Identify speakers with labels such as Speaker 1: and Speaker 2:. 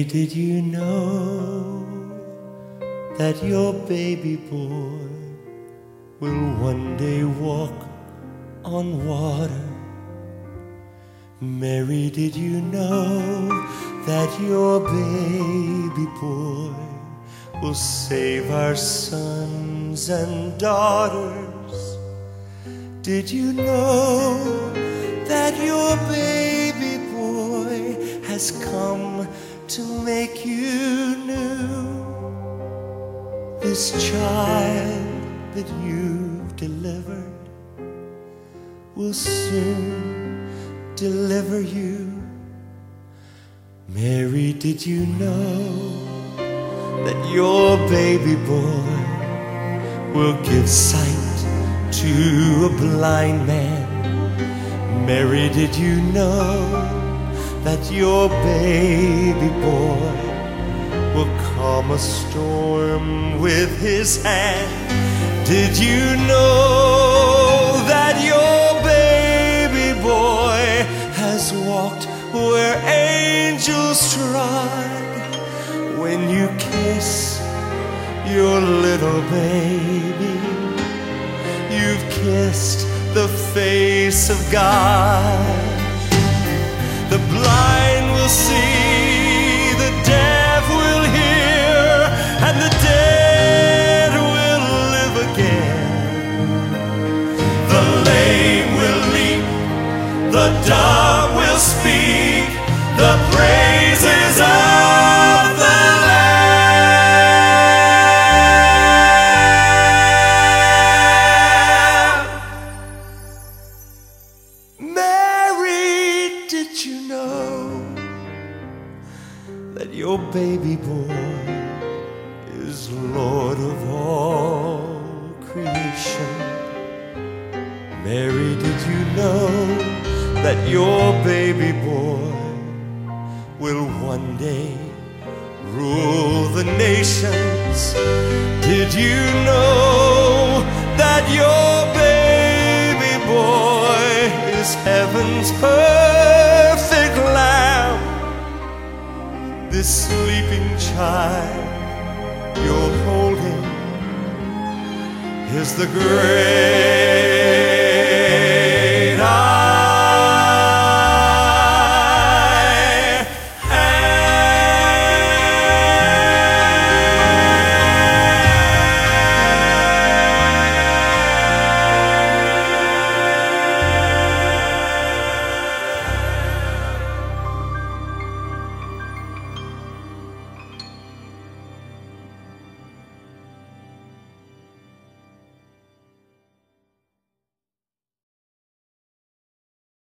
Speaker 1: did you know that your baby boy will one day walk on water? Mary, did you know that your baby boy will save our sons and daughters? Did you know that your baby boy has come to make you new? This child that you've delivered will soon deliver you. Mary, did you know that your baby boy will give sight to a blind man? Mary, did you know that your baby boy will calm a storm with his hand? Did you know that your baby boy has walked where angels trod? When you kiss your little baby, you've kissed the face of God. The blind will see, the deaf will hear, and the dead will live again. The lame will leap, the dumb will speak, the praises of the Lamb. Mary, did you know that your baby boy is Lord of all creation? Mary, did you know that your baby boy will one day rule the nations? Did you know that your baby boy is heaven's perfect lamb? This sleeping child you're holding is the great